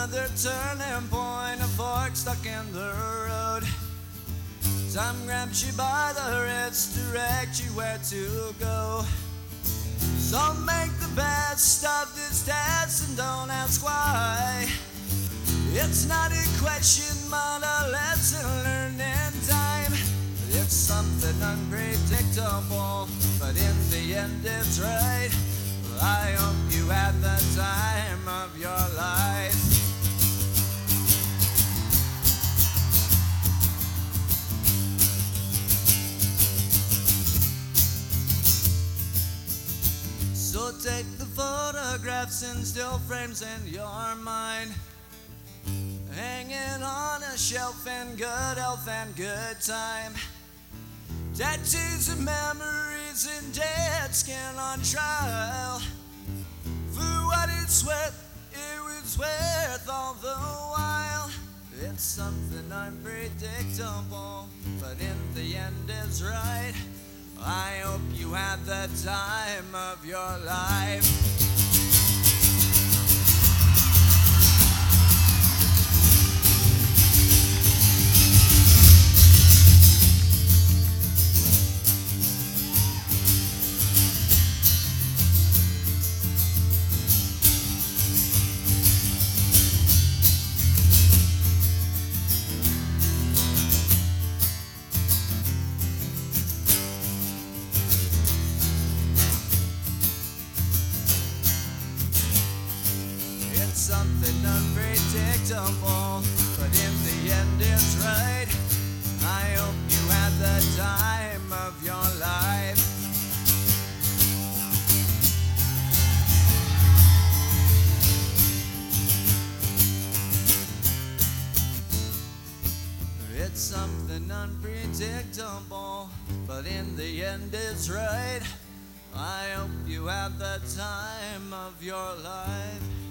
another turning point, a fork stuck in the road. Time grabs you by the wrist, direct you where to go. So make the best of this test and don't ask why. It's not a question, but a lesson learned in time. It's something unpredictable, but in the end it's right. I hope you had the time of your life. So take the photographs and still frames in your mind, hanging on a shelf in good health and good time. Tattoos of memories and dead skin on trial. For what it's worth, it was worth all the while. It's something unpredictable, but in the end it's right. I hope you had the time of your life. It's something unpredictable, but in the end it's right. I hope you had the time of your life. It's something unpredictable, but in the end it's right. I hope you had the time of your life.